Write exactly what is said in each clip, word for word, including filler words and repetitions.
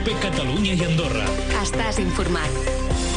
COPE Catalunya i Andorra. Estàs informat.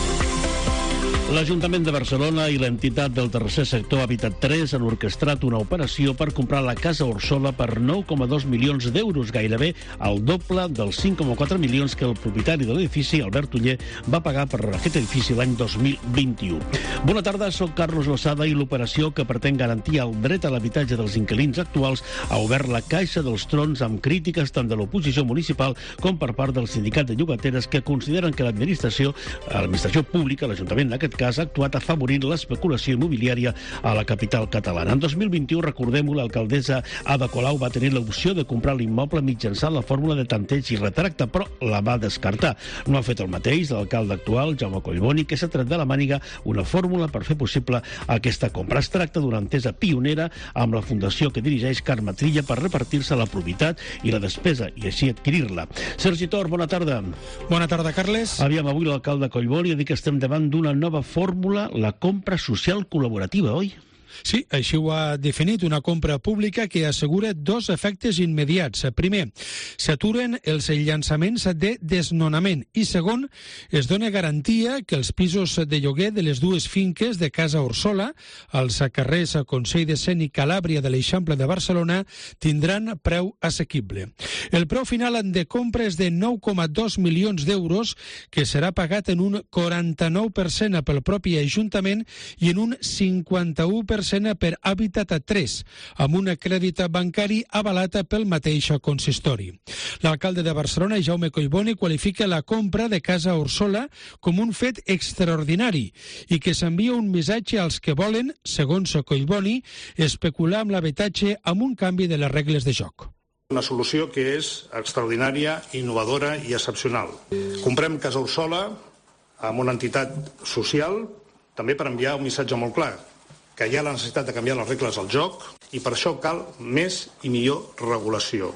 L'Ajuntament de Barcelona i l'entitat del tercer sector Habitat tres han orquestrat una operació per comprar la Casa Orsola per nou coma dos milions d'euros, gairebé el doble dels cinc coma quatre milions que el propietari de l'edifici, Albert Oller, va pagar per aquest edifici l'any dos mil vint-i-u. Bona tarda, soc Carlos Lozada i l'operació que pretén garantir el dret a l'habitatge dels inquilins actuals ha obert la caixa dels trons amb crítiques tant de l'oposició municipal com per part del sindicat de llogateres que consideren que l'administració, l'administració pública, l'Ajuntament en aquest cas, ha actuat afavorint l'especulació immobiliària a la capital catalana. En dos mil vint-i-u, recordem-ho, l'alcaldessa Ada Colau va tenir l'opció de comprar l'immoble mitjançant la fórmula de tanteig i retracte, però la va descartar. No ha fet el mateix l'alcalde actual, Jaume Collboni, que s'ha tret de la màniga una fórmula per fer possible aquesta compra. Es tracta d'una entesa pionera amb la fundació que dirigeix Carme Trilla per repartir-se la propietat i la despesa i així adquirir-la. Sergi Tor, bona tarda. Bona tarda, Carles. Aviam, avui l'alcalde Collboni ha dit que estem davant d'una nova fórmula, la compra social col·laborativa, oi? Sí, així ho ha definit, una compra pública que assegura dos efectes immediats. Primer, s'aturen els llançaments de desnonament i segon, es dona garantia que els pisos de lloguer de les dues finques de Casa Orsola, als carrers Consell de Cent i Calàbria de l'Eixample de Barcelona, tindran preu assequible. El preu final de compra és de nou coma dos milions d'euros, que serà pagat en un quaranta-nou per cent pel propi Ajuntament i en un cinquanta-u per cent per Habitat tres, amb un crèdit bancari avalat pel mateix consistori. L'alcalde de Barcelona, Jaume Collboni, qualifica la compra de Casa Orsola com un fet extraordinari i que s'envia un missatge als que volen, segons Collboni, especular amb l'habitatge amb un canvi de les regles de joc. Una solució que és extraordinària, innovadora i excepcional. Comprem Casa Orsola amb una entitat social també per enviar un missatge molt clar, que hi ha la necessitat de canviar les regles del joc i per això cal més i millor regulació.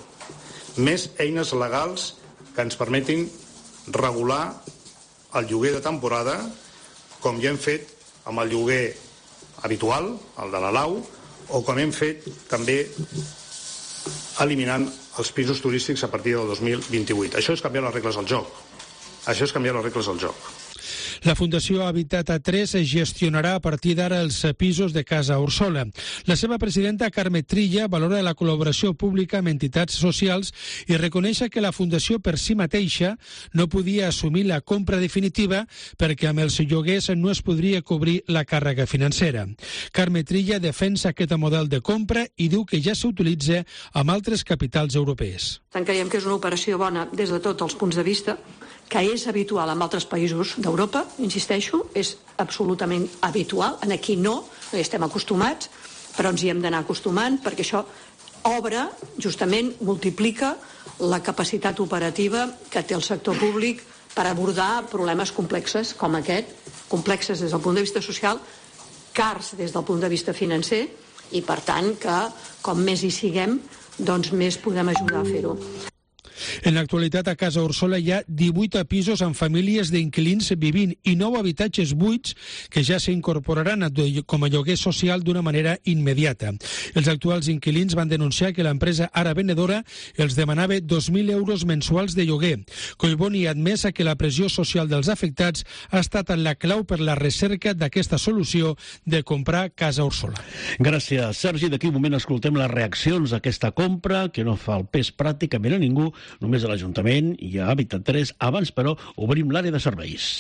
Més eines legals que ens permetin regular el lloguer de temporada, com ja hem fet amb el lloguer habitual, el de la Lau, o com hem fet també eliminant els pisos turístics a partir del dos mil vint-i-vuit. Això és canviar les regles del joc. Això és canviar les regles del joc. La Fundació Habitat tres gestionarà a partir d'ara els pisos de Casa Orsola. La seva presidenta, Carme Trilla, valora la col·laboració pública amb entitats socials i reconeix que la Fundació per si mateixa no podia assumir la compra definitiva perquè amb els lloguers no es podria cobrir la càrrega financera. Carme Trilla defensa aquest model de compra i diu que ja s'utilitza amb altres capitals europees. Creiem que és una operació bona des de tots els punts de vista, que és habitual en altres països d'Europa, insisteixo, és absolutament habitual. En aquí no, no hi estem acostumats, però ens hi hem d'anar acostumant perquè això obre, justament multiplica la capacitat operativa que té el sector públic per abordar problemes complexes com aquest, complexes des del punt de vista social, cars des del punt de vista financer i, per tant, que com més hi siguem, doncs més podem ajudar a fer-ho. En l'actualitat a Casa Orsola hi ha divuit pisos amb famílies d'inquilins vivint i nou habitatges buits que ja s'incorporaran com a lloguer social d'una manera immediata. Els actuals inquilins van denunciar que l'empresa ara venedora els demanava dos mil euros mensuals de lloguer. Collboni ha admès que la pressió social dels afectats ha estat la clau per la recerca d'aquesta solució de comprar Casa Orsola. Gràcies, Sergi. D'aquí un moment escoltem les reaccions a aquesta compra, que no fa el pes pràcticament a ningú, només a l'Ajuntament i a Habitat tres. Abans, però, obrim l'àrea de serveis.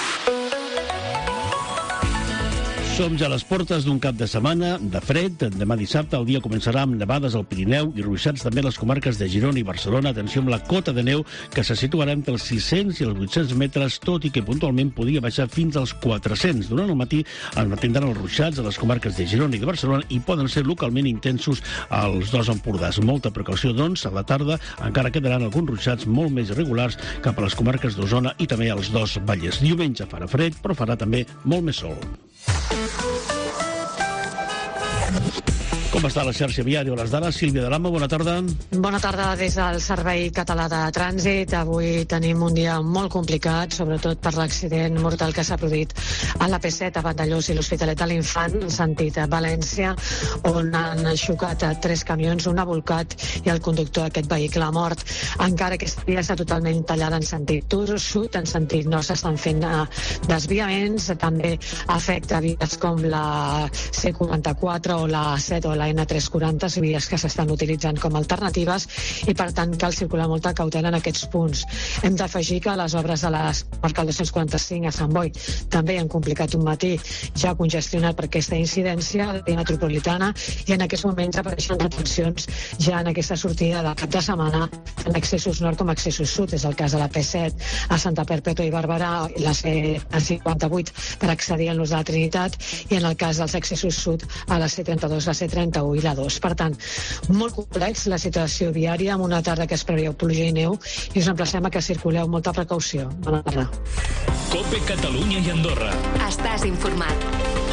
Som ja a les portes d'un cap de setmana de fred. Demà dissabte el dia començarà amb nevades al Pirineu i ruixats també a les comarques de Girona i Barcelona. Atenció amb la cota de neu que se situarà entre els sis-cents i els vuit-cents metres, tot i que puntualment podria baixar fins als quatre-cents. Durant el matí es mantindran els ruixats a les comarques de Girona i de Barcelona i poden ser localment intensos als dos Empordàs. Molta precaució, doncs, a la tarda encara quedaran alguns ruixats molt més irregulars cap a les comarques d'Osona i també als dos Vallès. Diumenge farà fred, però farà també molt més sol. Com Com està la xarxa viària a les dades? Sílvia de Lama, bona tarda. Bona tarda des del Servei Català de Trànsit. Avui tenim un dia molt complicat, sobretot per l'accident mortal que s'ha produït a la P set a Vandellòs i l'Hospitalet de l'Infant, en sentit a València, on han xocat tres camions, un ha volcat i el conductor d'aquest vehicle ha mort. Encara aquesta via està totalment tallada en sentit sud, en sentit no s'estan fent desviaments, també afecta vies com la C quaranta-quatre o la set o la N tres quaranta, vies que s'estan utilitzant com a alternatives i per tant cal circular molta cautela en aquests punts. Hem d'afegir que les obres de la Marcal dos-cents quaranta-cinc a Sant Boi també han complicat un matí ja congestionat per aquesta incidència a la via metropolitana i en aquests moments apareixen retencions ja en aquesta sortida del cap de setmana en accessos nord com accessos sud. És el cas de la P set a Santa Perpètua i Barberà i la C cinquanta-vuit per accedir al nus de la Trinitat i en el cas dels accessos sud a la C trenta-dos, la C trenta-u i la dos. Per tant, molt complex la situació viària amb una tarda que es preveu pluja i neu i us emplacem a que circuleu molta precaució. Bona tarda. Cope Catalunya i Andorra. Estàs informat.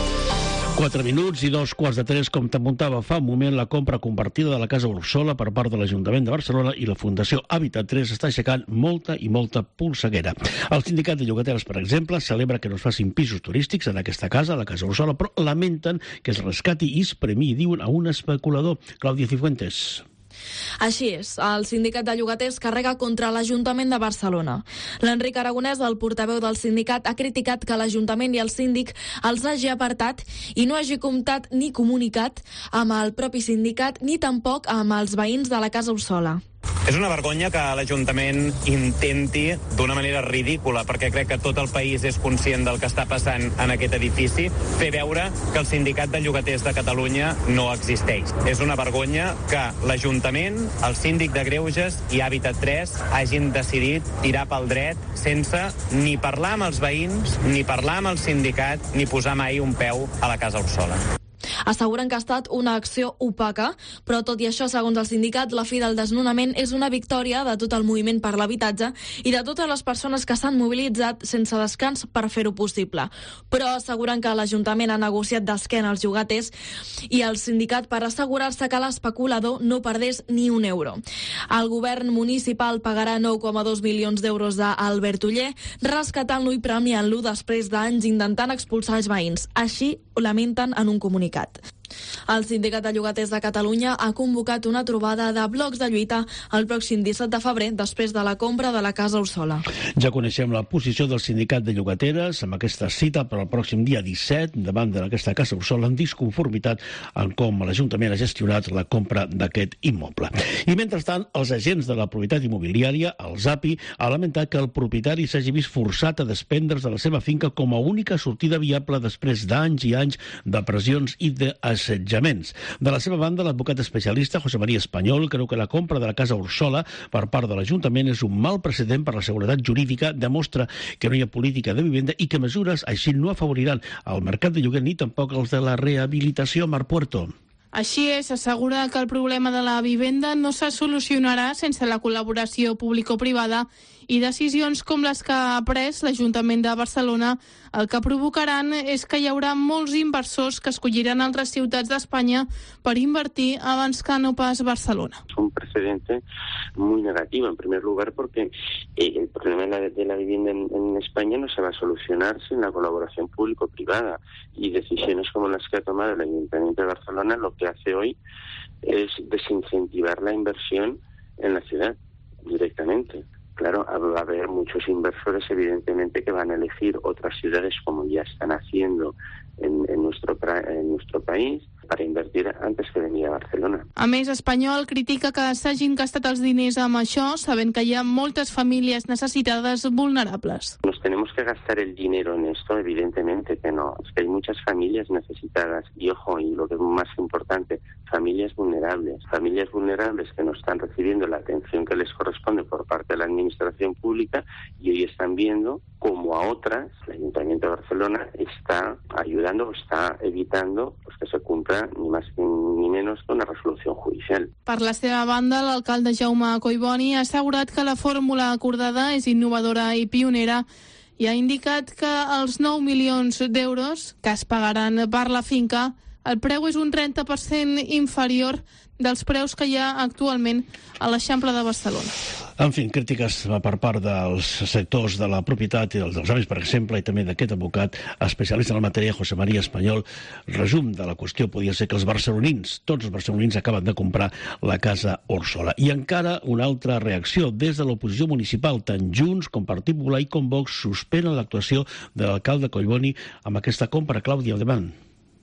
Quatre minuts i dos quarts de tres, com t'apuntava fa un moment, la compra compartida de la Casa Orsola per part de l'Ajuntament de Barcelona i la Fundació Habitat tres està aixecant molta i molta polseguera. El sindicat de llogateres, per exemple, celebra que no es facin pisos turístics en aquesta casa, la Casa Orsola, però lamenten que es rescati i es premiï, diuen, a un especulador. Clàudia Cifuentes. Així és, el sindicat de llogaters carrega contra l'Ajuntament de Barcelona. L'Enric Aragonès, el portaveu del sindicat, ha criticat que l'Ajuntament i el síndic els hagi apartat i no hagi comptat ni comunicat amb el propi sindicat ni tampoc amb els veïns de la Casa Orsola. És una vergonya que l'Ajuntament intenti, d'una manera ridícula, perquè crec que tot el país és conscient del que està passant en aquest edifici, fer veure que el Sindicat de Llogaters de Catalunya no existeix. És una vergonya que l'Ajuntament, el Síndic de Greuges i Habitat tres hagin decidit tirar pel dret sense ni parlar amb els veïns, ni parlar amb el sindicat, ni posar mai un peu a la Casa Orsola. Asseguren que ha estat una acció opaca, però tot i això, segons el sindicat, la fi del desnonament és una victòria de tot el moviment per l'habitatge i de totes les persones que s'han mobilitzat sense descans per fer-ho possible. Però asseguren que l'Ajuntament ha negociat d'esquena als llogaters i el sindicat per assegurar-se que l'especulador no perdés ni un euro. El govern municipal pagarà nou coma dos milions d'euros a Albert Oller, rescatant-lo i premiant-lo després d'anys intentant expulsar els veïns. Així ho lamenten en un comunicat. El Sindicat de Llogaters de Catalunya ha convocat una trobada de blocs de lluita el pròxim disset de febrer després de la compra de la Casa Orsola. Ja coneixem la posició del Sindicat de Llogateres amb aquesta cita per al pròxim dia disset davant d'aquesta Casa Orsola en disconformitat en com l'Ajuntament ha gestionat la compra d'aquest immoble. I mentrestant, els agents de la propietat immobiliària, el ZAPI, ha lamentat que el propietari s'hagi vist forçat a desprendre's de la seva finca com a única sortida viable després d'anys i anys de pressions i d'assetjaments. De la seva banda, l'advocat especialista José María Espanyol creu que la compra de la Casa Orsola per part de l'Ajuntament és un mal precedent per la seguretat jurídica, demostra que no hi ha política de vivenda i que mesures així no afavoriran el mercat de lloguer ni tampoc els de la rehabilitació. Mar Puerto. Així és, assegura que el problema de la vivenda no se solucionarà sense la col·laboració público-privada i decisions com les que ha pres l'Ajuntament de Barcelona el que provocaran és que hi haurà molts inversors que escolliran altres ciutats d'Espanya per invertir abans que no pas Barcelona. Es un precedente muy negativo, en primer lugar, porque eh, el problema de la, de la vivienda en, en España no se va a solucionar sin la colaboración público-privada y decisiones como las que ha tomado el Ayuntamiento de Barcelona lo que hace hoy es desincentivar la inversión en la ciudad directamente. Claro, va a haber muchos inversores, evidentemente, que van a elegir otras ciudades, como ya están haciendo en, en, nuestro, en nuestro país, para invertir antes que venir a Barcelona. A més, Espanyol critica que s'hagin gastat els diners amb això, sabent que hi ha moltes famílies necessitades vulnerables. Nos tenemos que gastar el dinero en esto, evidentemente que no. Es que hay muchas familias necesitadas y, ojo, y lo que es más importante, familias vulnerables. Familias vulnerables que no están recibiendo la atención que les corresponde por parte de la administración pública y hoy están viendo como a otras, el Ayuntamiento de Barcelona está ayudando o está evitando pues, que se cumpla ni más ni menos que una resolució judicial. Per la seva banda, l'alcalde Jaume Collboni ha assegurat que la fórmula acordada és innovadora i pionera i ha indicat que els nou milions d'euros que es pagaran per la finca El preu és un trenta per cent inferior dels preus que hi ha actualment a l'Eixample de Barcelona. En fi, crítiques per part dels sectors de la propietat i dels avis, per exemple, i també d'aquest advocat especialista en la matèria, José María Espanyol. Resum de la qüestió podia ser que els barcelonins, tots els barcelonins, acaben de comprar la casa Orsola. I encara una altra reacció des de l'oposició municipal. Tant Junts com Partit Popular i com Vox suspenen l'actuació de l'alcalde Collboni amb aquesta compra. Clàudia, endavant.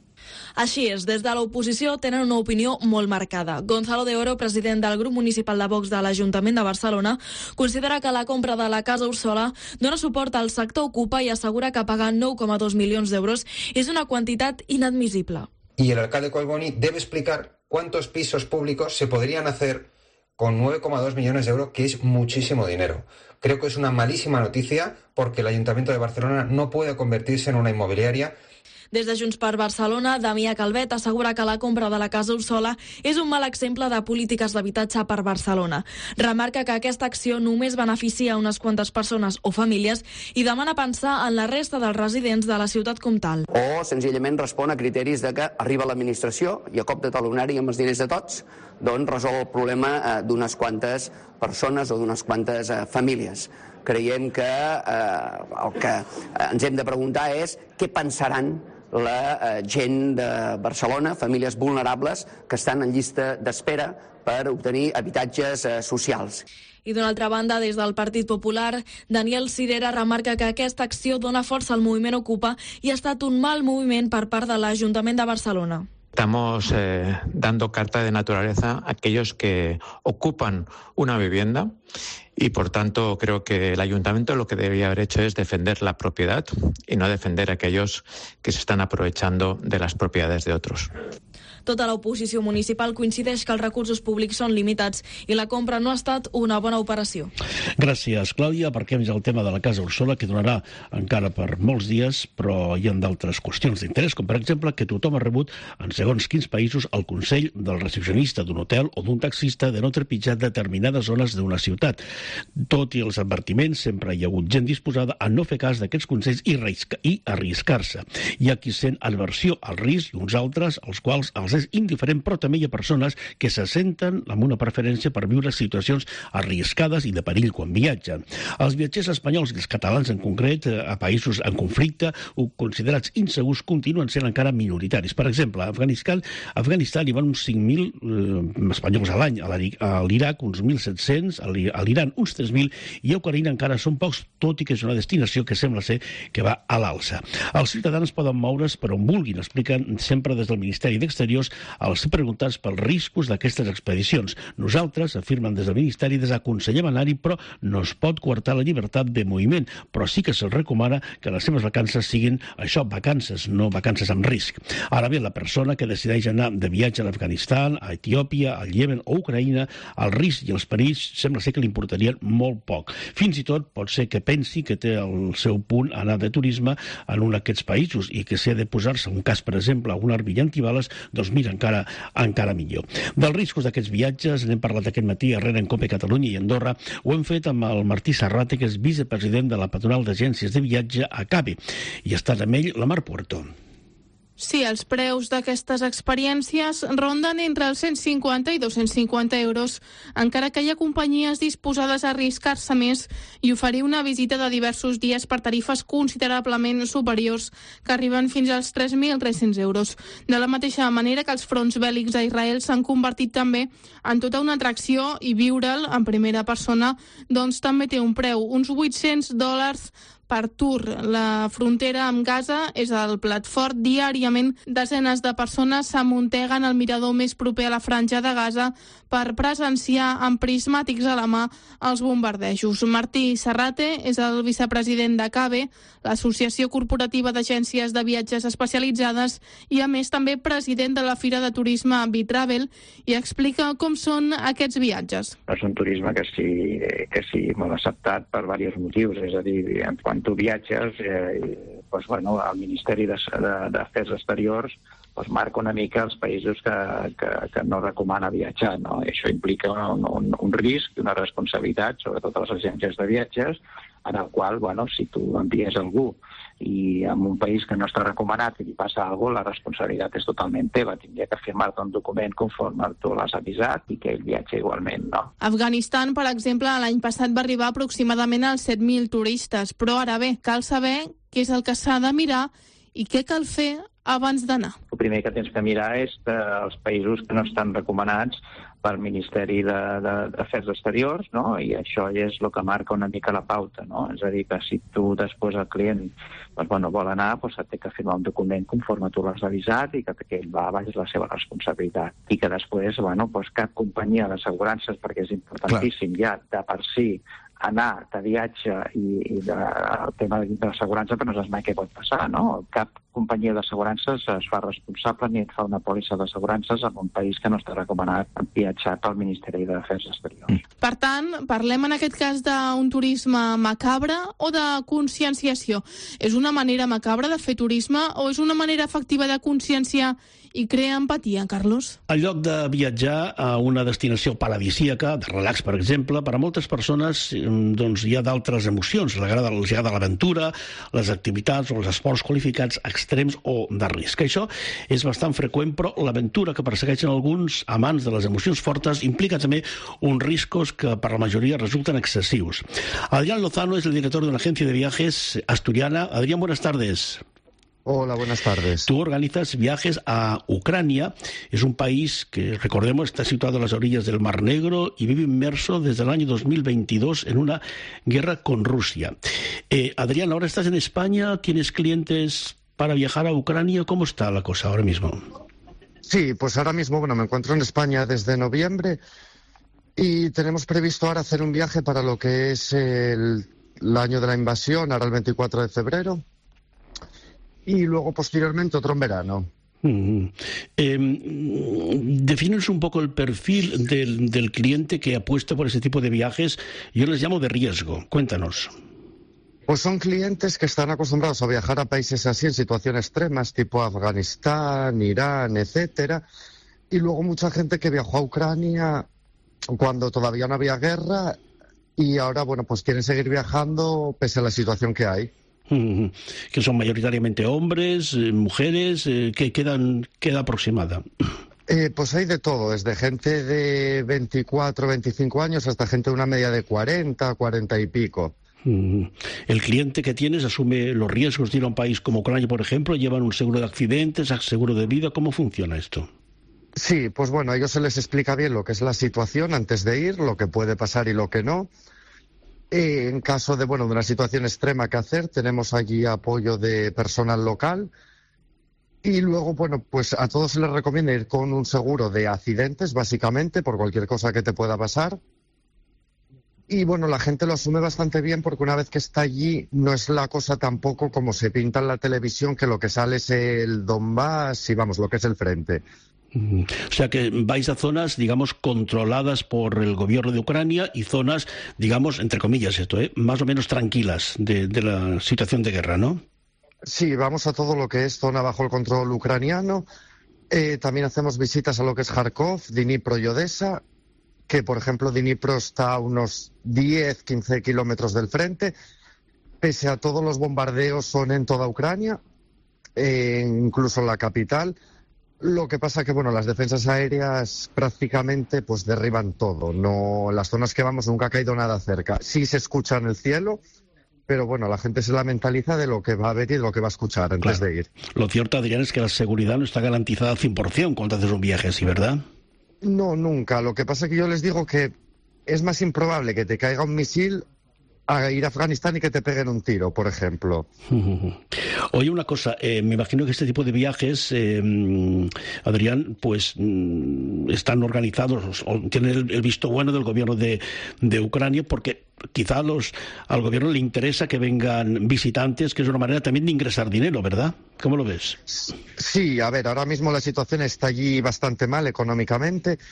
Així és, des de l'oposició tenen una opinió molt marcada. Gonzalo de Oro, president del grup municipal de Vox de l'Ajuntament de Barcelona, considera que la compra de la Casa Orsola dona suport al sector Ocupa i assegura que pagar nou coma dos milions d'euros és una quantitat inadmissible. Y el alcalde Collboni debe explicar cuántos pisos públicos se podrían hacer con nueve coma dos millones de euros, que es muchísimo dinero. Creo que es una malísima noticia porque el Ayuntamiento de Barcelona no puede convertirse en una inmobiliaria. Des de Junts per Barcelona, Damià Calvet assegura que la compra de la Casa Orsola és un mal exemple de polítiques d'habitatge per Barcelona. Remarca que aquesta acció només beneficia unes quantes persones o famílies i demana pensar en la resta dels residents de la ciutat comtal. O senzillament respon a criteris de que arriba l'administració i a cop de talonari amb els diners de tots, doncs resol el problema d'unes quantes persones o d'unes quantes famílies. Creiem que eh, el que ens hem de preguntar és què pensaran la gent de Barcelona, famílies vulnerables que estan en llista d'espera per obtenir habitatges socials. I d'una altra banda, des del Partit Popular, Daniel Cirera remarca que aquesta acció dona força al moviment Ocupa i ha estat un mal moviment per part de l'Ajuntament de Barcelona. Estamos eh, dando carta de naturaleza a aquellos que ocupan una vivienda y, por tanto, creo que el Ayuntamiento lo que debería haber hecho es defender la propiedad y no defender a aquellos que se están aprovechando de las propiedades de otros. Tota l'oposició municipal coincideix que els recursos públics són limitats i la compra no ha estat una bona operació. Gràcies, Clàudia. Aparquem ja el tema de la Casa Orsola, que donarà encara per molts dies, però hi ha d'altres qüestions d'interès, com per exemple que tothom ha rebut en segons quins països el consell del recepcionista d'un hotel o d'un taxista de no trepitjar determinades zones d'una ciutat. Tot i els advertiments, sempre hi ha hagut gent disposada a no fer cas d'aquests consells i, i arriscar-se. Hi ha qui sent aversió al risc i uns altres, als quals els és indiferent, però també hi ha persones que se senten amb una preferència per viure situacions arriscades i de perill quan viatgen. Els viatgers espanyols i els catalans en concret, a països en conflicte o considerats insegurs, continuen sent encara minoritaris. Per exemple, a Afganistan, a Afganistan hi van uns cinc mil eh, espanyols a l'any, a l'Iraq uns mil set-cents, a l'Iran uns tres mil i a Ucraïna encara són pocs, tot i que és una destinació que sembla ser que va a l'alça. Els ciutadans poden moure's per on vulguin, expliquen sempre des del Ministeri d'Exteriors als preguntats pels riscos d'aquestes expedicions. Nosaltres, afirmen des del Ministeri, desaconsellem anar-hi, però no es pot coartar la llibertat de moviment, però sí que se'ls recomana que les seves vacances siguin això, vacances, no vacances amb risc. Ara bé, la persona que decideix anar de viatge a l'Afganistan, a Etiòpia, al Iemen o Ucraïna, el risc i els perills sembla ser que li importarien molt poc. Fins i tot pot ser que pensi que té el seu punt anar de turisme en un d'aquests països i que si ha de posar-se un cas, per exemple, a un arbill antibales, doncs mira, encara, encara millor. Dels riscos d'aquests viatges n'hem parlat aquest matí a Rere en Cope Catalunya i Andorra. Ho hem fet amb el Martí Sarrate, que és vicepresident de la patronal d'agències de viatge a ACABE, i ha estat amb ell la Mar Puerto. Sí, els preus d'aquestes experiències ronden entre els cent cinquanta i dos-cents cinquanta euros, encara que hi ha companyies disposades a arriscar-se més i oferir una visita de diversos dies per tarifes considerablement superiors, que arriben fins als tres mil tres-cents euros. De la mateixa manera que els fronts bèl·lics a Israel s'han convertit també en tota una atracció i viure'l en primera persona doncs també té un preu, uns vuit-cents dòlars per tour. La frontera amb Gaza és el plat fort. Diàriament, desenes de persones s'amunteguen al mirador més proper a la franja de Gaza per presenciar amb prismàtics a la mà els bombardejos. Martí Sarrate és el vicepresident d'ACABE, l'Associació Corporativa d'Agències de Viatges Especialitzades, i a més també president de la Fira de Turisme Bitravel, i explica com són aquests viatges. És un turisme que sí, que sí molt acceptat per diversos motius, és a dir, quan tu viatges, eh, doncs, bueno, el Ministeri d'Afers Exteriors doncs, marca una mica els països que, que, que no recomana viatjar, no? I això implica un, un, un risc i una responsabilitat, sobretot a les agències de viatges, en el qual, bueno, si tu envies algú i en un país que no està recomanat i li passa alguna cosa, la responsabilitat és totalment teva. Tindria que firmar-te un document conforme tu l'has avisat i que ell viatja igualment, no? Afganistan, per exemple, l'any passat va arribar aproximadament als set mil turistes, però ara bé, cal saber què és el que s'ha de mirar i què cal fer abans d'anar. El primer que tens que mirar és els països que no estan recomanats pel Ministeri d'Afers Exteriors, no? I això és el que marca una mica la pauta, no? És a dir, que si tu després el client doncs, bueno, vol anar, doncs té que firmar un document conforme tu l'has avisat i que, que ell va baix la seva responsabilitat. I que després, bueno, doncs cap companyia d'assegurances, perquè és importantíssim Clar. ja de per si anar de viatge i, i de, el tema de l'assegurança, però no saps mai què pot passar, no? Cap companyia d'assegurances es fa responsable ni et fa una pòlissa d'assegurances en un país que no està recomanat viatjar pel Ministeri d'Afers Exteriors. Per tant, parlem en aquest cas d'un turisme macabre o de conscienciació. És una manera macabra de fer turisme o és una manera efectiva de conscienciar i crea empatia, Carlos? En lloc de viatjar a una destinació paradisíaca, de relax, per exemple, per a moltes persones doncs, hi ha d'altres emocions. Els agrada, els agrada l'aventura, les activitats o els esports qualificats extrems o de risc. Això és bastant freqüent, però l'aventura que persegueixen alguns amants de les emocions fortes implica també uns riscos que per la majoria resulten excessius. Adrián Lozano es el director de una agencia de viajes asturiana. Adrián, buenas tardes. Hola, buenas tardes. Tú organizas viajes a Ucrania. Es un país que, recordemos, está situado a las orillas del Mar Negro y vive inmerso desde el año dos mil veintidós en una guerra con Rusia. Eh, Adrián, ahora estás en España, ¿tienes clientes para viajar a Ucrania? ¿Cómo está la cosa ahora mismo? Sí, pues ahora mismo, bueno, me encuentro en España desde noviembre y tenemos previsto ahora hacer un viaje para lo que es el, el año de la invasión, ahora el veinticuatro de febrero. Y luego, posteriormente, otro en verano. Mm-hmm. Eh, defínenos un poco el perfil del, del cliente que apuesta por ese tipo de viajes. Yo les llamo de riesgo. Cuéntanos. Pues son clientes que están acostumbrados a viajar a países así, en situaciones extremas, tipo Afganistán, Irán, etcétera. Y luego mucha gente que viajó a Ucrania cuando todavía no había guerra y ahora, bueno, pues quieren seguir viajando pese a la situación que hay. Que son mayoritariamente hombres, eh, mujeres, eh, ¿qué quedan, queda aproximada? Eh, pues hay de todo, desde gente de veinticuatro, veinticinco años hasta gente de una media de cuarenta, cuarenta y pico. El cliente que tienes asume los riesgos de ir a un país como Ucrania, por ejemplo, llevan un seguro de accidentes, seguro de vida. ¿Cómo funciona esto? Sí, pues bueno, a ellos se les explica bien lo que es la situación antes de ir, lo que puede pasar y lo que no. En caso de, bueno, de una situación extrema que hacer, tenemos allí apoyo de personal local y luego, bueno, pues a todos se les recomienda ir con un seguro de accidentes, básicamente, por cualquier cosa que te pueda pasar. Y bueno, la gente lo asume bastante bien porque una vez que está allí no es la cosa tampoco como se pinta en la televisión, que lo que sale es el Donbass y vamos, lo que es el frente. O sea que vais a zonas, digamos, controladas por el gobierno de Ucrania y zonas, digamos, entre comillas esto, ¿eh? más o menos tranquilas de, de la situación de guerra, ¿no? Sí, vamos a todo lo que es zona bajo el control ucraniano. Eh, también hacemos visitas a lo que es Kharkov, Dnipro y Odessa, que por ejemplo Dnipro está a unos diez, quince kilómetros del frente. Pese a todos los bombardeos son en toda Ucrania, eh, incluso en la capital. Lo que pasa que, bueno, las defensas aéreas prácticamente pues derriban todo. No, en las zonas que vamos nunca ha caído nada cerca. Sí se escucha en el cielo, pero bueno, la gente se la mentaliza de lo que va a ver y de lo que va a escuchar antes claro. de ir. Lo cierto, Adrián, es que la seguridad no está garantizada al cien por ciento cuando haces un viaje así, ¿verdad? No, nunca. Lo que pasa es que yo les digo que es más improbable que te caiga un misil a ir a Afganistán y que te peguen un tiro, por ejemplo. Oye, una cosa, eh, me imagino que este tipo de viajes, eh, Adrián, pues mm, están organizados o tienen el, el visto bueno del gobierno de, de Ucrania, porque quizá los, al gobierno le interesa que vengan visitantes, que es una manera también de ingresar dinero, ¿verdad? ¿Cómo lo ves? Sí, a ver, ahora mismo la situación está allí bastante mal económicamente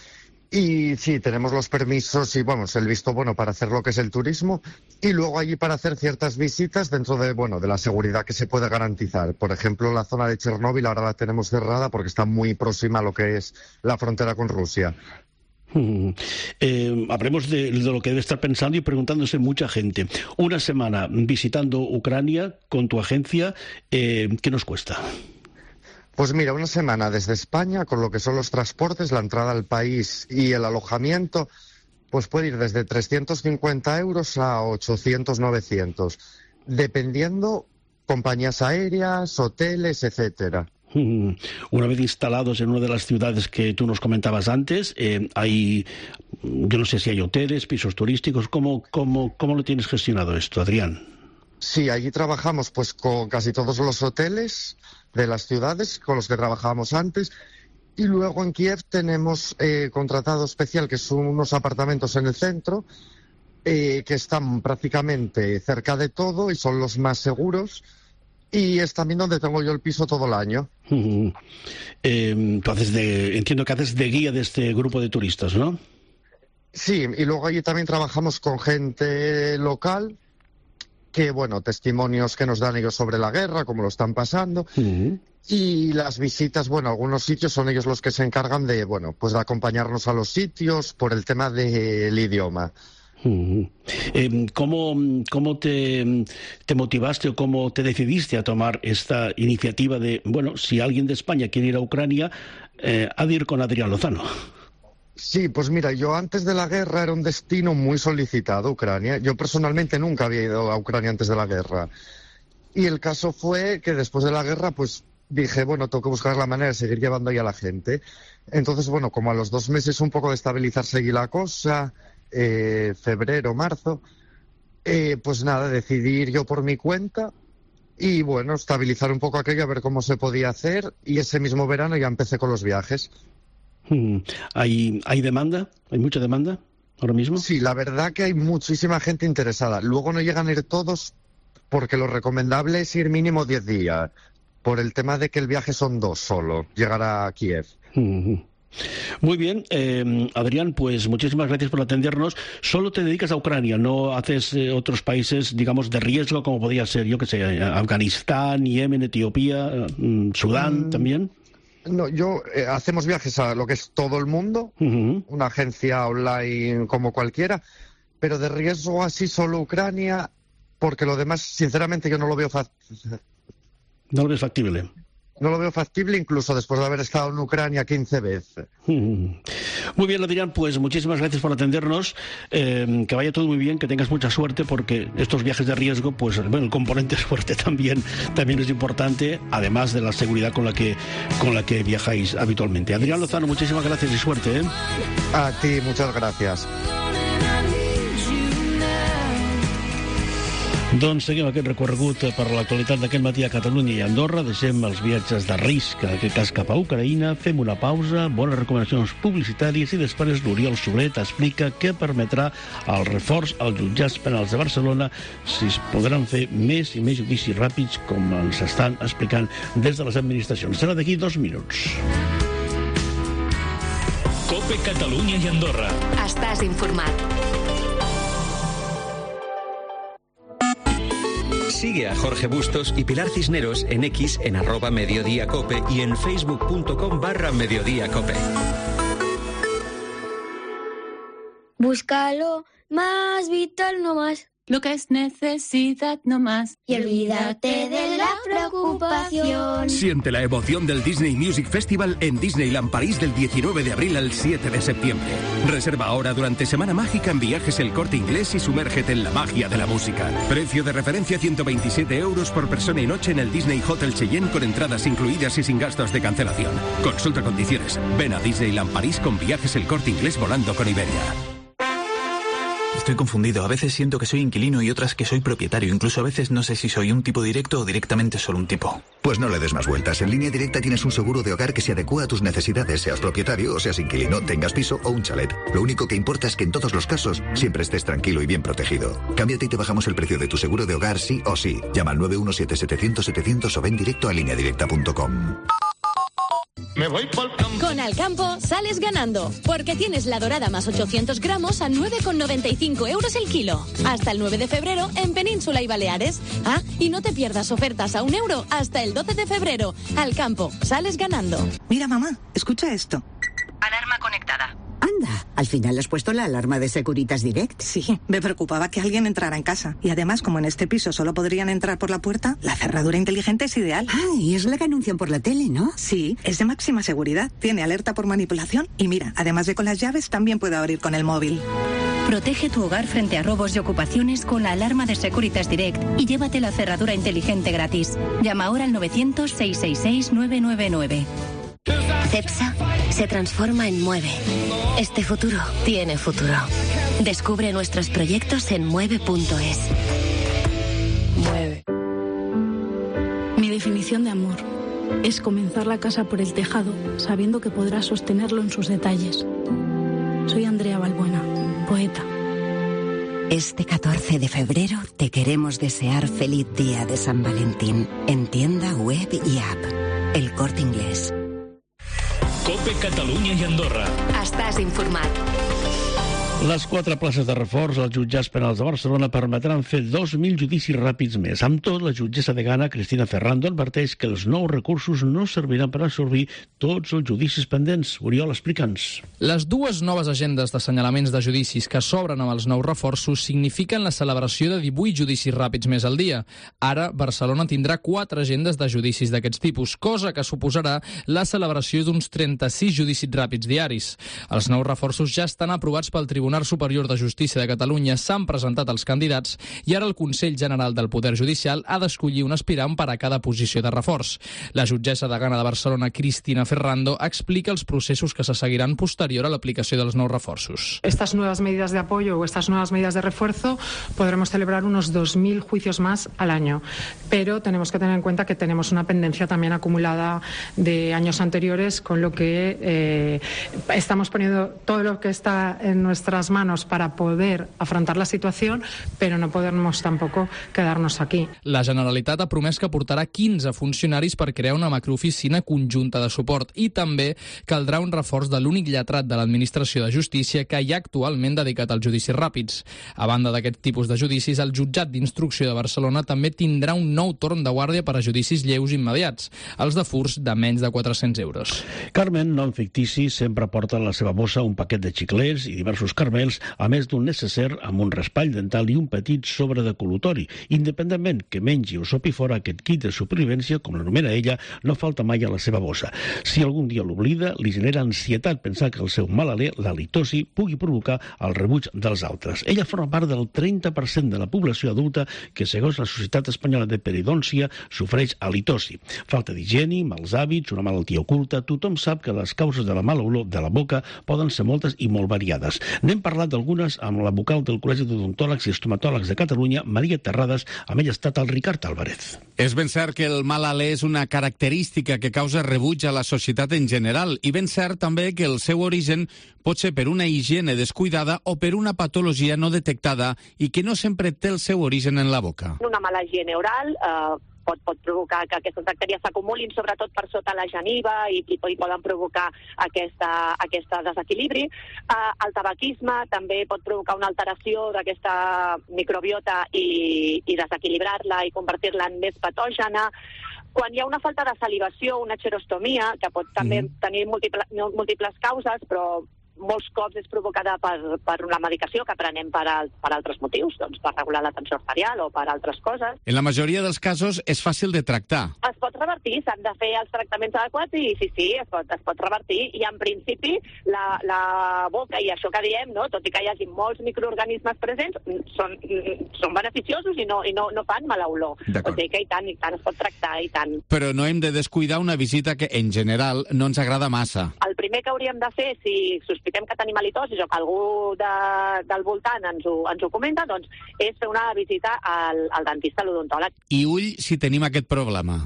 Y sí, tenemos los permisos y, vamos, el visto bueno para hacer lo que es el turismo y luego allí para hacer ciertas visitas dentro de, bueno, de la seguridad que se puede garantizar. Por ejemplo, la zona de Chernóbil ahora la tenemos cerrada porque está muy próxima a lo que es la frontera con Rusia. Hmm. Eh, hablemos de, de lo que debe estar pensando y preguntándose mucha gente. Una semana visitando Ucrania con tu agencia, eh, ¿qué nos cuesta? Pues mira, una semana desde España, con lo que son los transportes, la entrada al país y el alojamiento, pues puede ir desde trescientos cincuenta euros a ochocientos, novecientos, dependiendo compañías aéreas, hoteles, etcétera. Una vez instalados en una de las ciudades que tú nos comentabas antes, eh, hay, yo no sé si hay hoteles, pisos turísticos, ¿cómo, cómo, cómo lo tienes gestionado esto, Adrián? Sí, allí trabajamos pues con casi todos los hoteles de las ciudades con los que trabajábamos antes y luego en Kiev tenemos eh, contratado especial que son unos apartamentos en el centro eh, que están prácticamente cerca de todo y son los más seguros y es también donde tengo yo el piso todo el año. Uh-huh. eh, tú haces de, entiendo que haces de guía de este grupo de turistas, ¿no? Sí, y luego allí también trabajamos con gente local que, bueno, testimonios que nos dan ellos sobre la guerra, cómo lo están pasando, uh-huh. Y las visitas, bueno, algunos sitios son ellos los que se encargan de, bueno, pues de acompañarnos a los sitios por el tema del idioma. Uh-huh. Eh, ¿Cómo, cómo te, te motivaste o cómo te decidiste a tomar esta iniciativa de, bueno, si alguien de España quiere ir a Ucrania, eh, ha de ir con Adrián Lozano? Sí, pues mira, yo antes de la guerra era un destino muy solicitado, Ucrania. Yo personalmente nunca había ido a Ucrania antes de la guerra. Y el caso fue que después de la guerra, pues dije, bueno, tengo que buscar la manera de seguir llevando ahí a la gente. Entonces, bueno, como a los dos meses un poco de estabilizarse allí la cosa, eh, febrero, marzo, eh, pues nada, decidí ir yo por mi cuenta y, bueno, estabilizar un poco aquello, a ver cómo se podía hacer. Y ese mismo verano ya empecé con los viajes. ¿Hay, ¿Hay demanda? ¿Hay mucha demanda ahora mismo? Sí, la verdad que hay muchísima gente interesada. Luego no llegan a ir todos porque lo recomendable es ir mínimo diez días, por el tema de que el viaje son dos solo, llegar a Kiev. Uh-huh. Muy bien, eh, Adrián, pues muchísimas gracias por atendernos. Solo te dedicas a Ucrania, no haces eh, otros países, digamos, de riesgo como podría ser, yo que sé, Afganistán, Yemen, Etiopía, eh, Sudán, mm. también. No, yo eh, hacemos viajes a lo que es todo el mundo, uh-huh. Una agencia online como cualquiera, pero de riesgo así solo Ucrania, porque lo demás, sinceramente, yo no lo veo fácil. ¿No lo ves factible? No lo veo factible incluso después de haber estado en Ucrania quince veces. Uh-huh. Muy bien, Adrián, pues muchísimas gracias por atendernos, eh, que vaya todo muy bien, que tengas mucha suerte, porque estos viajes de riesgo, pues bueno, el componente suerte también, también es importante, además de la seguridad con la que, con la que viajáis habitualmente. Adrián Lozano, muchísimas gracias y suerte. ¿eh? A ti, muchas gracias. Doncs seguim aquest recorregut per l'actualitat d'aquest matí a Catalunya i Andorra. Deixem els viatges de risc, en aquest cas cap a Ucraïna. Fem una pausa, bones recomanacions publicitàries i després l'Oriol Solet explica què permetrà el reforç als jutjats penals de Barcelona si es podran fer més i més judicis ràpids com ens estan explicant des de les administracions. Serà d'aquí dos minuts. COPE Catalunya i Andorra. Estàs informat. Sigue a Jorge Bustos y Pilar Cisneros en X en arroba Mediodía Cope y en facebook.com barra Mediodía Cope. Búscalo más vital, no más. Lo que es necesidad, no más. Y olvídate de la preocupación. Siente la emoción del Disney Music Festival en Disneyland París del diecinueve de abril al siete de septiembre. Reserva ahora durante Semana Mágica en Viajes El Corte Inglés y sumérgete en la magia de la música. Precio de referencia ciento veintisiete euros por persona y noche en el Disney Hotel Cheyenne con entradas incluidas y sin gastos de cancelación. Consulta condiciones. Ven a Disneyland París con Viajes El Corte Inglés volando con Iberia. Estoy confundido. A veces siento que soy inquilino y otras que soy propietario. Incluso a veces no sé si soy un tipo directo o directamente solo un tipo. Pues no le des más vueltas. En Línea Directa tienes un seguro de hogar que se adecúa a tus necesidades, seas propietario o seas inquilino, tengas piso o un chalet. Lo único que importa es que en todos los casos siempre estés tranquilo y bien protegido. Cámbiate y te bajamos el precio de tu seguro de hogar sí o sí. Llama al nueve uno siete, setecientos, setecientos o ven directo a línea directa punto com. Me voy pa'l campo. Con Alcampo sales ganando, porque tienes la dorada más ochocientos gramos a nueve con noventa y cinco euros el kilo. Hasta el nueve de febrero en Península y Baleares. Ah, y no te pierdas ofertas a un euro hasta el doce de febrero. Alcampo, sales ganando. Mira, mamá, escucha esto. Alarma conectada. Anda, ¿al final has puesto la alarma de Securitas Direct? Sí, me preocupaba que alguien entrara en casa. Y además, como en este piso solo podrían entrar por la puerta, la cerradura inteligente es ideal. Ah, y es la que anuncian por la tele, ¿no? Sí, es de máxima seguridad. Tiene alerta por manipulación y mira, además de con las llaves, también puede abrir con el móvil. Protege tu hogar frente a robos y ocupaciones con la alarma de Securitas Direct y llévate la cerradura inteligente gratis. Llama ahora al novecientos, seiscientos sesenta y seis, nueve nueve nueve. CEPSA se transforma en Mueve. Este futuro tiene futuro. Descubre nuestros proyectos en mueve punto es. Mueve. Mi definición de amor es comenzar la casa por el tejado, sabiendo que podrás sostenerlo en sus detalles. Soy Andrea Balbuena, poeta. Este catorce de febrero te queremos desear feliz día de San Valentín en tienda web y app. El Corte Inglés. COPE Catalunya i Andorra. Estàs informat. Les quatre places de reforç als jutjats penals de Barcelona permetran fer dos mil judicis ràpids més. Amb tot, la jutgessa degana, Cristina Ferrando, adverteix que els nous recursos no serviran per absorbir tots els judicis pendents. Oriol, explica'ns. Les dues noves agendes d'assenyalaments de judicis que s'obren amb els nous reforços signifiquen la celebració de divuit judicis ràpids més al dia. Ara, Barcelona tindrà quatre agendes de judicis d'aquests tipus, cosa que suposarà la celebració d'uns trenta-sis judicis ràpids diaris. Els nous reforços ja estan aprovats pel Tribunal Superior de Justícia de Catalunya, s'han presentat els candidats i ara el Consell General del Poder Judicial ha d'escollir un aspirant per a cada posició de reforç. La jutgessa degana de Barcelona, Cristina Ferrando, explica els processos que se seguiran posterior a l'aplicació dels nous reforços. Estas nuevas medidas de apoyo o estas nuevas medidas de refuerzo podremos celebrar unos dos mil juicios más al año, pero tenemos que tener en cuenta que tenemos una pendencia también acumulada de años anteriores, con lo que eh, estamos poniendo todo lo que está en nuestra manos para poder afrontar la situación, pero no podemos tampoco quedarnos aquí. La Generalitat ha promès que portarà quinze funcionaris per crear una macrooficina conjunta de suport i també caldrà un reforç de l'únic lletrat de l'Administració de Justícia que hi ha actualment dedicat als judicis ràpids. A banda d'aquest tipus de judicis, el Jutjat d'Instrucció de Barcelona també tindrà un nou torn de guàrdia per a judicis lleus immediats, els de furts de menys de quatre-cents euros. Carmen, nom fictici, sempre porta en la seva bossa un paquet de xiclets i diversos carmels, a més d'un necesser amb un raspall dental i un petit sobre de col·lutori. Independentment que mengi o sopi fora, aquest kit de supervivència, com l'anomena ella, no falta mai a la seva bossa. Si algun dia l'oblida, li genera ansietat pensar que el seu mal alè, la litosi, pugui provocar el rebuig dels altres. Ella forma part del trenta per cent de la població adulta que, segons la Societat Espanyola de Periodòncia, sofreix halitosi. Falta d'higiene, mals hàbits, una malaltia oculta. Tothom sap que les causes de la mala olor de la boca poden ser moltes i molt variades. N'hem parlat d'algunes amb la vocal del Col·legi d'Odontòlegs i Estomatòlegs de Catalunya, Maria Terrades. Amb ella ha estat el Ricard Álvarez. És ben cert que el mal alè és una característica que causa rebuig a la societat en general i ben cert també que el seu origen pot ser per una higiene descuidada o per una patologia no detectada i que no sempre té el seu origen en la boca. Una mala higiene oral eh... Pot, pot provocar que aquestes bactèries s'acumulin sobretot per sota la geniva i, i, i poden provocar aquesta, aquesta desequilibri. Uh, el tabaquisme també pot provocar una alteració d'aquesta microbiota i, i desequilibrar-la i convertir-la en més patògena. Quan hi ha una falta de salivació, una xerostomia, que pot també mm. tenir múltiples, múltiples causes, però molts cops és provocada per, per una medicació que prenem per, al, per altres motius, doncs per regular la tensió arterial o per altres coses. En la majoria dels casos és fàcil de tractar. Es pot revertir, s'han de fer els tractaments adequats i sí, sí, es pot, es pot revertir. I en principi la, la boca, i això que diem, no, tot i que hi hagi molts microorganismes presents, són, són beneficiosos i no, i no, no fan mala olor. O sigui que i tant, i tant es pot tractar, i tant. Però no hem de descuidar una visita que en general no ens agrada massa. El primer que hauríem de fer, si sospitem que tenim halitosi o que algú de, del voltant ens ho, ens ho comenta, doncs és fer una visita al, al dentista, a l'odontòleg. I ull si tenim aquest problema. Un sí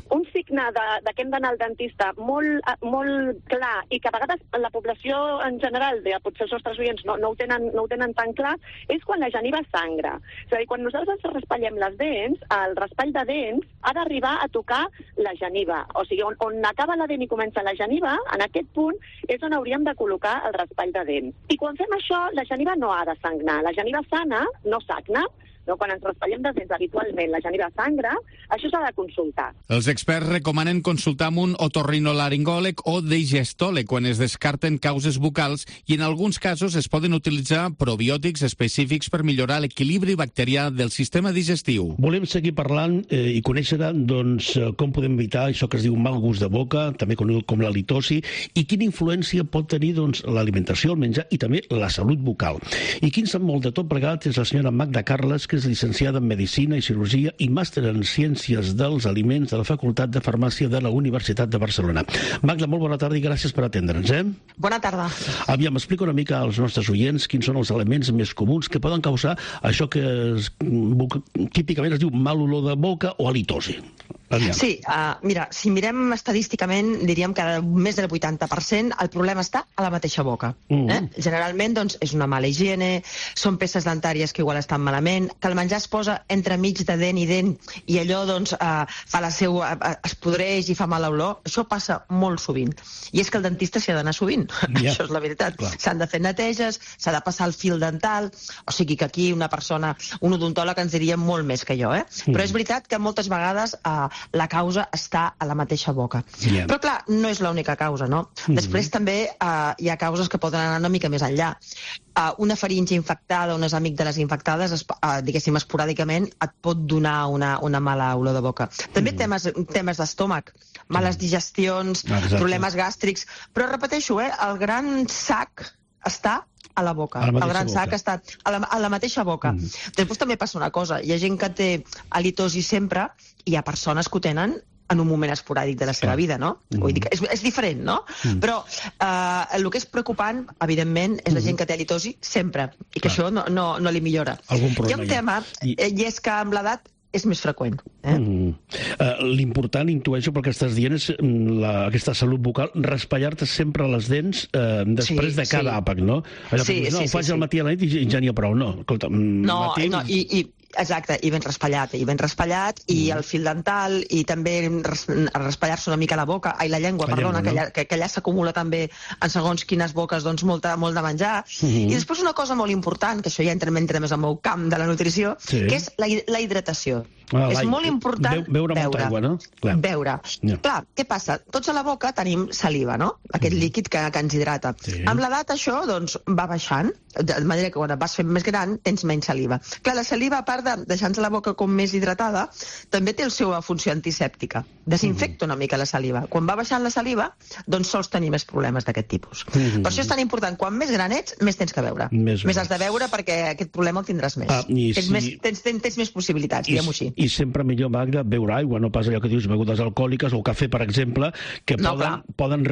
signe de, de que hem d'anar al dentista molt, molt clar i que a vegades la població en general, de, potser els nostres oients no, no, ho tenen, no ho tenen tan clar, és quan la geniva sangra. És a dir, quan nosaltres ens raspallem les dents, el raspall de dents ha d'arribar a tocar la geniva. O sigui, on, on acaba la dent i comença la geniva, en aquest punt és on hauríem de col·locar el raspall de dents. I quan fem això, la geniva no ha de sagnar. La geniva sana no sagna. No, quan ens raspallem de dents habitualment la geniva sangra, això s'ha de consultar. Els experts recomanen consultar amb un otorrinolaringòleg o digestòleg quan es descarten causes bucals i en alguns casos es poden utilitzar probiòtics específics per millorar l'equilibri bacterià del sistema digestiu. Volem seguir parlant eh, i conèixer doncs, com podem evitar això que es diu mal gust de boca, també conegut com la litosi, i quina influència pot tenir doncs, l'alimentació, el menjar i també la salut bucal. I qui en sap molt de tot plegat és la senyora Magda Carles, que és llicenciada en Medicina i Cirurgia i màster en Ciències dels Aliments de la Facultat de Farmàcia de la Universitat de Barcelona. Magda, molt bona tarda i gràcies per atendre'ns. Eh? Bona tarda. Aviam, explica una mica als nostres oients quins són els elements més comuns que poden causar això que es, típicament es diu mal olor de boca o halitosi. Sí, uh, mira, si mirem estadísticament, diríem que més del vuitanta per cent el problema està a la mateixa boca. Mm. Eh? Generalment, doncs, és una mala higiene, són peces dentàries que igual estan malament, que el menjar es posa entremig de dent i dent i allò, doncs, uh, fa la seu, uh, es podreix i fa mala olor. Això passa molt sovint. I és que el dentista s'hi ha d'anar sovint. Yeah. Això és la veritat. S'han de fer neteges, s'ha de passar el fil dental, o sigui que aquí una persona, un odontòleg ens diria molt més que jo, eh? Mm. Però és veritat que moltes vegades uh, la causa està a la mateixa boca. Yeah. Però clar, no és l'única causa, no? Mm-hmm. Després també uh, hi ha causes que poden anar una mica més enllà. Uh, una faringe infectada, unes amígdales infectades, uh, diguéssim, esporàdicament, et pot donar una, una mala olor de boca. També mm-hmm. temes, temes d'estómac, males digestions, Exacte. problemes gàstrics, però repeteixo, eh, el gran sac està a la boca. A la el gran boca. sac està a la, a la mateixa boca. Mm. Després també passa una cosa. Hi ha gent que té halitosi sempre i hi ha persones que ho tenen en un moment esporàdic de la seva vida, no? Mm. Vull dir que és, és diferent, no? Mm. Però eh, el que és preocupant, evidentment, és la gent que té halitosi sempre i que Clar. això no, no, no li millora. Algun problema hi ha un tema, I... i és que amb l'edat és més freqüent. Eh? Mm. Uh, L'important, intueixo, pel que estàs dient, és la, aquesta salut bucal, raspallar-te sempre les dents uh, després sí, de cada sí. àpat, no? Allò sí, que dius, no, sí, ho faig sí, al matí a la nit i ja n'hi ha prou, no. Escolta, no, matí... no, i... i... Exacte, i ben raspallat, i ben raspallat, mm. i el fil dental, i també ras, raspallar-se una mica la boca, ai, la llengua, la perdona, llengua, no? que, allà, que, que allà s'acumula també en segons quines boques, doncs, molta, molt de menjar. Mm-hmm. I després una cosa molt important, que això ja entra, entra més al meu camp de la nutrició, sí. que és la, la hidratació. Ah, és molt important Beu, beure, beure molta aigua, no? Clar. Beure. Yeah. Clar, què passa? Tots a la boca tenim saliva, no? Aquest mm. líquid que, que ens hidrata. Sí. Amb l'edat això, doncs, va baixant, de manera que quan et vas fent més gran tens menys saliva. Clar, la saliva, a part de deixar-nos la boca com més hidratada, també té la seva funció antisèptica. Desinfecta una mica la saliva. Quan va baixant la saliva, doncs sols tenir més problemes d'aquest tipus. Mm-hmm. Per això és tan important. Quan més gran ets, més tens que beure. Més, més has de beure perquè aquest problema el tindràs més. Ah, tens, si... més tens, tens, tens més possibilitats, diguem-ho així. I sempre millor, Magda, beure aigua, no pas allò que dius begudes alcohòliques o cafè, per exemple, que no, poden, poden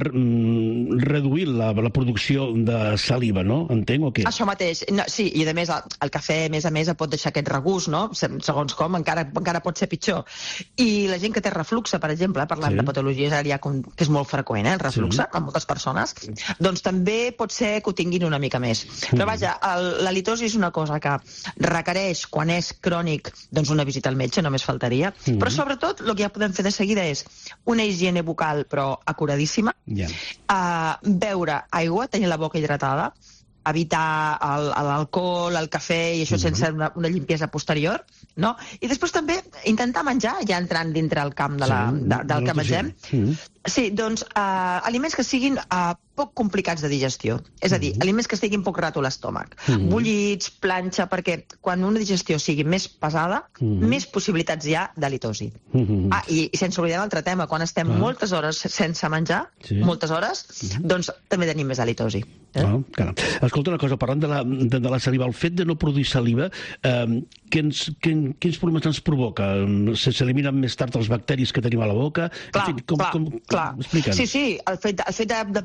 mm, reduir la, la producció de saliva, no? Entenc o què? Això mateix. No, sí, i a més, el, el cafè, a més a més, pot deixar aquest regust, no? Segons com, encara, encara pot ser pitjor. I la gent que té refluxe, per exemple, parlant sí. de patologia celíaca, que és molt freqüent, eh, el refluxe, sí. en moltes persones, doncs també pot ser que ho tinguin una mica més. Però vaja, el, la litosi és una cosa que requereix, quan és crònic, doncs una visita al metge, només faltaria. Mm-hmm. Però sobretot, el que ja podem fer de seguida és una higiene bucal, però acuradíssima, yeah. uh, beure aigua, tenir la boca hidratada, evitar l'alcohol, el cafè i això mm-hmm. sense una, una limpiesa posterior, no? I després també intentar menjar, ja entrant dintre el camp de la, sí, de, del que mengem, mm-hmm. sí, doncs uh, aliments que siguin uh, poc complicats de digestió. És a dir, mm-hmm. aliments que estiguin poc rato a l'estómac. Mm-hmm. Bullits, planxa, perquè quan una digestió sigui més pesada, mm-hmm. més possibilitats hi ha de litosi. Mm-hmm. Ah, i, i sense oblidar l'altre tema, quan estem ah. moltes hores sense menjar, sí. moltes hores, mm-hmm. doncs també tenim més halitosi. Eh? Ah, caram. Escolta una cosa, parlant de la, de, de la saliva, el fet de no produir saliva, eh, que ens, que, quins problemes ens provoca? S'eliminen més tard els bacteris que tenim a la boca? Clar, en fi, com, clar, com, clar. Explica'ns. Sí, sí, el fet, el fet de, de, de produir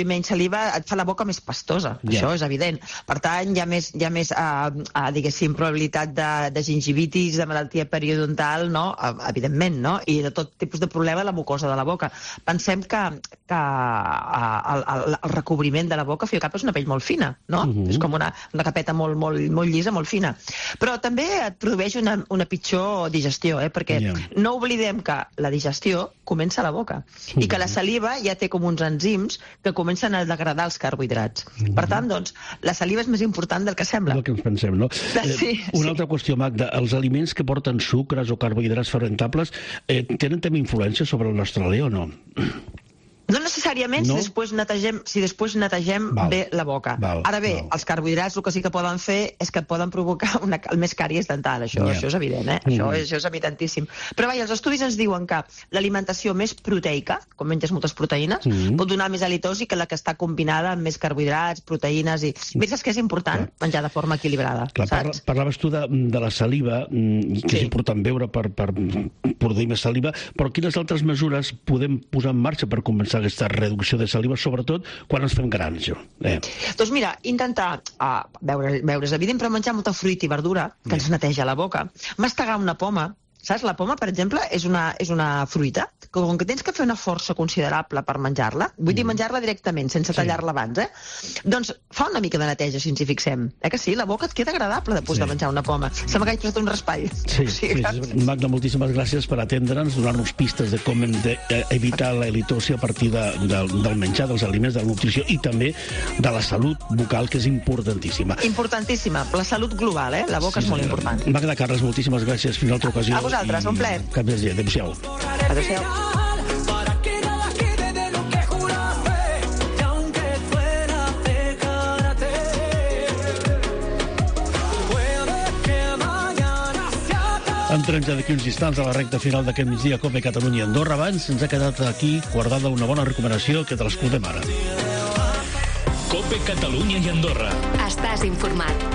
menys saliva et fa la boca més pastosa, Ja. això és evident. Per tant, hi ha més, hi ha més uh, uh, diguéssim, probabilitat de, de gingivitis, de malaltia periodontal, no? Uh, evidentment, no? I de tot tipus de problema a la mucosa de la boca. Pensem que, que uh, el, el, el recobriment de la boca, fi al cap, és una pell molt fina, no? Mhm. És com una, una capeta molt, molt, molt llisa, molt fina. Però també et produeix una, una pitjor digestió, eh? Perquè Ja. no oblidem que la digestió comença a la boca i que la saliva ja té com uns enzims que comencen a degradar els carbohidrats. Per tant, doncs, la saliva és més important del que sembla. El que ens pensem, no? Sí, eh, una sí. altra qüestió, Magda. Els aliments que porten sucres o carbohidrats fermentables eh, tenen també influència sobre el nostre alè o no? No necessàriament No? si després netegem, si després netegem Val. bé la boca. Val, Ara bé, val. els carbohidrats el que sí que poden fer és que poden provocar una, més càries dental. Això, Ja. això és evident, eh? Mm. Això, és, això és evidentíssim. Però vaja, els estudis ens diuen que l'alimentació més proteica, com menges moltes proteïnes, Mm. pot donar més halitosi que la que està combinada amb més carbohidrats, proteïnes i... Mira, saps que és important menjar de forma equilibrada, Clar, parla, saps? parlaves tu de, de la saliva, mm, que Sí. és important beure per, per produir més saliva, però quines altres mesures podem posar en marxa per compensar aquesta reducció de saliva, sobretot quan ens fem grans, jo? Eh. Doncs mira, intentar uh, beure, beure és evident, però menjar molta fruita i verdura, que ens neteja la boca. Mastegar una poma, saps? La poma, per exemple, és una, és una fruita que com que tens que fer una força considerable per menjar-la, vull dir menjar-la directament, sense tallar-la abans, eh? Doncs fa una mica de neteja, si ens hi fixem. Eh que sí? La boca et queda agradable després Sí. de menjar una poma. Sembla que hagi posat un raspall. Sí, O sigui, sí, saps? sí. Magda, moltíssimes gràcies per atendre'ns, donar-nos pistes de com hem d'evitar la halitosi a partir de, de, del menjar, dels aliments, de la nutrició i també de la salut bucal, que és importantíssima. Importantíssima. La salut global, eh? La boca Sí, és molt senyora. important. Magda Carles, moltíssimes gràcies. Fins a altra ocasió. A vosaltres, un plaer. Cap més dia. Adéu-siau. Adéu-siau. Entrem ja d'aquí uns instants a la recta final d'aquest migdia Cope Catalunya Andorra. Abans ens ha quedat aquí guardada una bona recomanació que te l'escoltem ara. Cope Catalunya y Andorra. Estàs informat.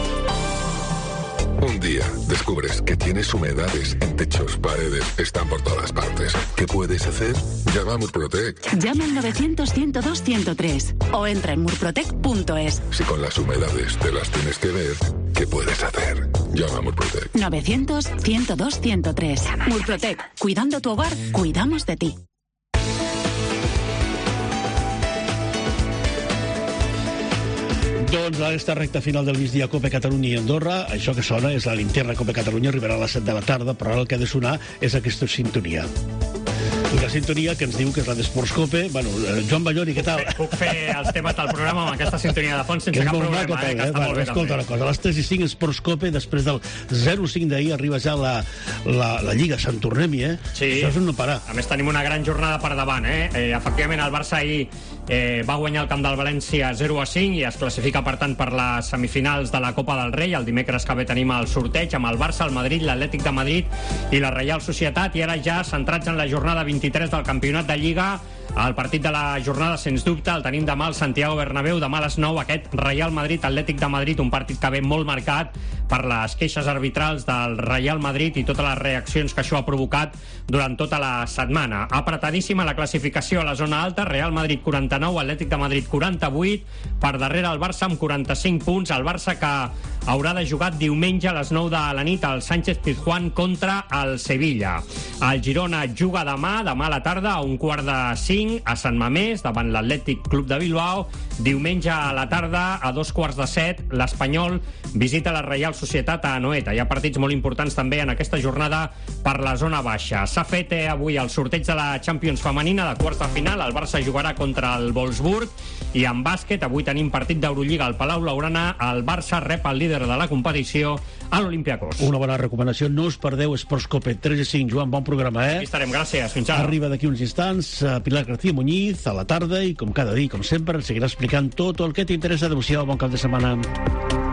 Un día descubres que tienes humedades en techos, paredes, están por todas partes. ¿Qué puedes hacer? Llama a Murprotec. Llama al novecientos, ciento dos, ciento tres o entra en murprotec punto es. Si con las humedades te las tienes que ver, ¿qué puedes hacer? Llama a Murprotec. novecientos, ciento dos, ciento tres. Murprotec. Cuidando tu hogar, cuidamos de ti. Doncs a aquesta recta final del migdia Cope Catalunya i Andorra, això que sona és la linterna Cope Catalunya, arribarà a les set de la tarda, però ara el que ha de sonar és aquesta sintonia. Una sintonia que ens diu que és la d'Esports Cope. Bueno, eh, Joan Balloni, què tal? Puc fer els temes del programa amb aquesta sintonia de fons sense Que és cap molt problema, maco, eh, també, que està Bueno, molt bé escolta també. una cosa, a les tres i cinc Esports Cope, després del zero cinc d'ahir arriba ja la, la, la Lliga Sant Tornem-hi, eh? Sí. Això és un no parar. A més, tenim una gran jornada per davant, eh? eh efectivament, el Barça ahir eh, va guanyar el camp del València zero a cinc i es classifica, per tant, per les semifinals de la Copa del Rei. El dimecres que ve tenim el sorteig amb el Barça, el Madrid, l'Atlètic de Madrid i la Reial Societat. I ara ja centrats en la jornada vint-i-tres del Campionat de Lliga, el partit de la jornada, sens dubte, el tenim demà al Santiago Bernabéu, demà a les nou, aquest Real Madrid-Atlètic de Madrid, un partit que ve molt marcat per les queixes arbitrals del Real Madrid i totes les reaccions que això ha provocat durant tota la setmana. Apretadíssima la classificació a la zona alta, Real Madrid quaranta-nou, Atlètic de Madrid quaranta-vuit, per darrere el Barça amb quaranta-cinc punts, el Barça que haurà de jugar diumenge a les nou de la nit al Sánchez Pizjuán contra el Sevilla. El Girona juga demà, demà a la tarda, a un quart de cinc, a Sant Mamés, davant l'Atlètic Club de Bilbao. Diumenge a la tarda, a dos quarts de set, l'Espanyol visita la Reial Societat a Anoeta. Hi ha partits molt importants també en aquesta jornada per la zona baixa. S'ha fet eh, avui el sorteig de la Champions femenina de quarts de final. El Barça jugarà contra el Wolfsburg i en bàsquet avui tenim partit d'Eurolliga al Palau Blaugrana. El Barça rep el líder de la competició, a l'Olympiacos. Una bona recomanació. No us perdeu Esports Cope tres i cinc. Joan, bon programa, eh? Aquí estarem, gràcies. Fins ara. Arriba d'aquí uns instants a Pilar García Muñiz a la tarda i, com cada dia, com sempre, ens seguirà explicant tot el que t'interessa. Adéu-siau, bon cap de setmana.